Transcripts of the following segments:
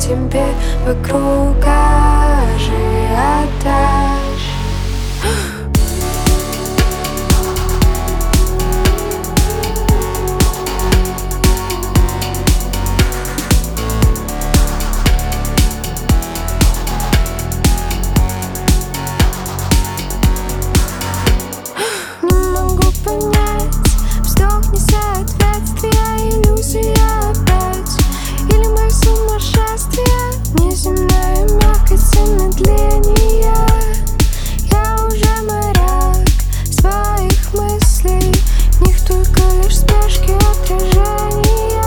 тебе вокруг ажиотаж. Не могу понять, вздох несоответствия, иллюзия опять, или мое сумасшествие, неземная мягкость замедления. Я уже моряк своих мыслей, в них только лишь вспышки отражения.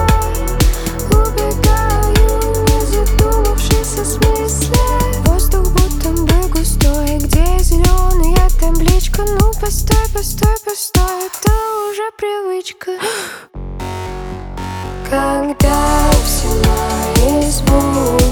Убегаю, не задумавшись о смысле. Воздух будто бы густой, где зеленая табличка. Ну постой, постой, постой, это уже привычка. Когда все мои звуки